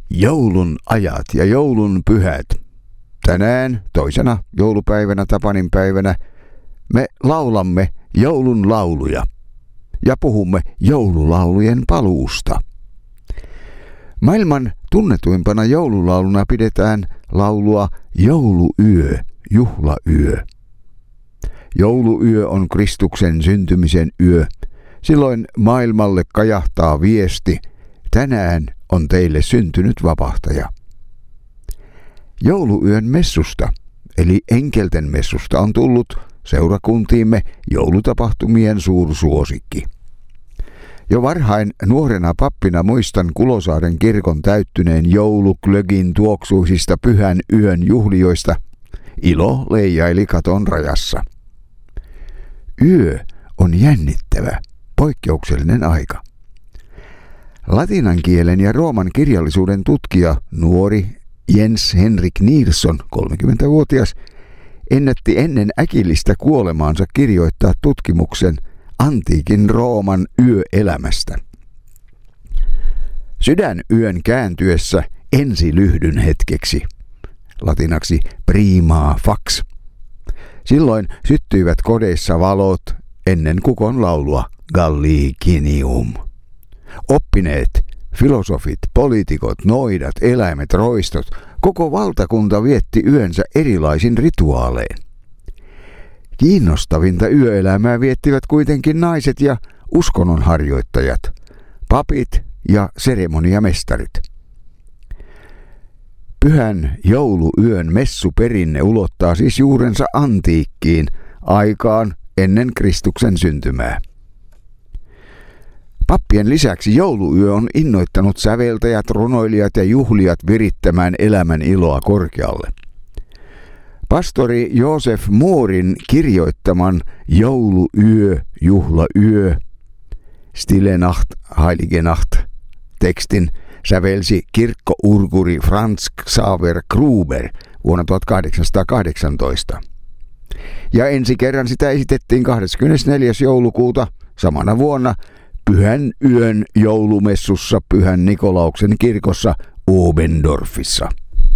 Joulun ajat ja joulun pyhät. Tänään, toisena joulupäivänä, Tapanin päivänä, me laulamme joulun lauluja ja puhumme joululaulujen paluusta. Maailman tunnetuimpana joululauluna pidetään laulua Jouluyö, juhlayö. Jouluyö on Kristuksen syntymisen yö. Silloin maailmalle kajahtaa viesti: tänään on teille syntynyt vapahtaja. Jouluyön messusta, eli enkelten messusta, on tullut seurakuntiimme joulutapahtumien suursuosikki. Jo varhain nuorena pappina muistan Kulosaaren kirkon täyttyneen jouluglögin tuoksuisista pyhän yön juhlioista. Ilo leijaili katon rajassa. Yö on jännittävä, poikkeuksellinen aika. Latinan kielen ja rooman kirjallisuuden tutkija, nuori Jens Henrik Nilsson, 30-vuotias, ennätti ennen äkillistä kuolemaansa kirjoittaa tutkimuksen antiikin Rooman yöelämästä. Sydänyön kääntyessä ensilyhdyn hetkeksi, latinaksi prima fax. Silloin syttyivät kodeissa valot ennen kukon laulua Gallicinium. Oppineet, filosofit, poliitikot, noidat, eläimet, roistot, koko valtakunta vietti yönsä erilaisin rituaalein. Kiinnostavinta yöelämää viettivät kuitenkin naiset ja uskonnonharjoittajat, papit ja seremoniamestarit. Pyhän jouluyön messuperinne ulottaa siis juurensa antiikkiin, aikaan ennen Kristuksen syntymää. Pappien lisäksi jouluyö on innoittanut säveltäjät, runoilijat ja juhlijat virittämään elämän iloa korkealle. Pastori Joseph Moorin kirjoittaman Jouluyö, juhlayö, Stille Nacht, Heilige Nacht tekstin sävelsi kirkkourkuri Franz Xaver Gruber vuonna 1818. Ja ensi kerran sitä esitettiin 24. joulukuuta samana vuonna Pyhän yön joulumessussa Pyhän Nikolauksen kirkossa Obendorfissa.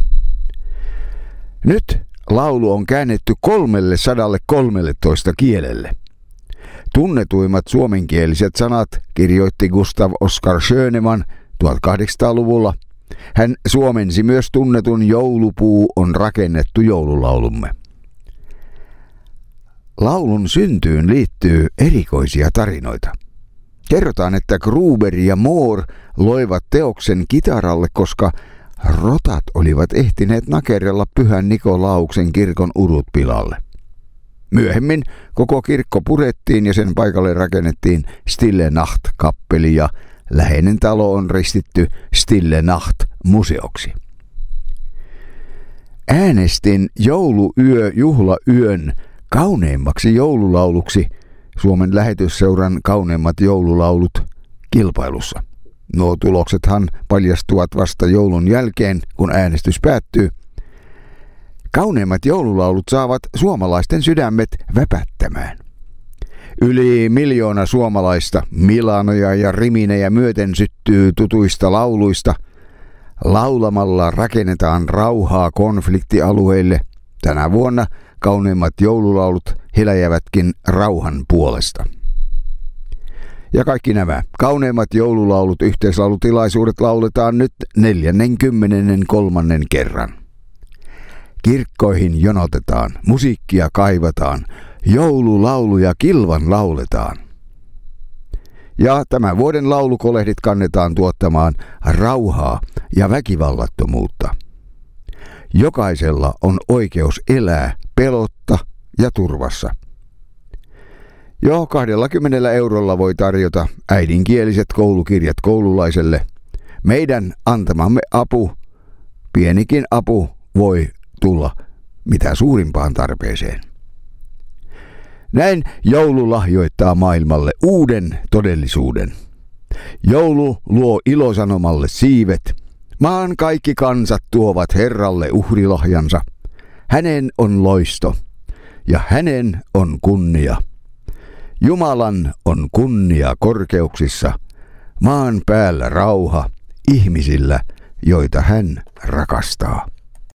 Nyt laulu on käännetty 313 kielelle. Tunnetuimmat suomenkieliset sanat kirjoitti Gustav Oskar Schöneman 1800-luvulla. Hän suomensi myös tunnetun Joulupuu on rakennettu joululaulumme. Laulun syntyyn liittyy erikoisia tarinoita. Kerrotaan, että Gruber ja Moore loivat teoksen kitaralle, koska rotat olivat ehtineet nakerrella Pyhän Nikolauksen kirkon urut pilalle. Myöhemmin koko kirkko purettiin ja sen paikalle rakennettiin Stille Nacht-kappeli ja läheinen talo on ristitty Stille Nacht-museoksi. Äänestin Jouluyö juhlayön kauneimmaksi joululauluksi Suomen Lähetysseuran kauneimmat joululaulut kilpailussa. Nuo tuloksethan paljastuvat vasta joulun jälkeen, kun äänestys päättyy. Kauneimmat joululaulut saavat suomalaisten sydämet väpättämään. Yli 1 miljoona suomalaista Milanoja ja Riminejä myöten syttyy tutuista lauluista. Laulamalla rakennetaan rauhaa konfliktialueille. Tänä vuonna kauneimmat joululaulut heläjävätkin rauhan puolesta. Ja kaikki nämä kauneimmat joululaulut yhteislaulutilaisuudet lauletaan nyt 43. kerran. Kirkkoihin jonotetaan, musiikkia kaivataan, joululauluja kilvan lauletaan. Ja tämän vuoden laulukolehdit kannetaan tuottamaan rauhaa ja väkivallattomuutta. Jokaisella on oikeus elää pelotta ja turvassa. Jo 20 eurolla voi tarjota äidinkieliset koulukirjat koululaiselle. Meidän antamamme apu, pienikin apu, voi tulla mitä suurimpaan tarpeeseen. Näin joulu lahjoittaa maailmalle uuden todellisuuden. Joulu luo ilosanomalle siivet. Maan kaikki kansat tuovat Herralle uhrilahjansa. Hänen on loisto ja hänen on kunnia. Jumalan on kunnia korkeuksissa, maan päällä rauha, ihmisillä joita hän rakastaa.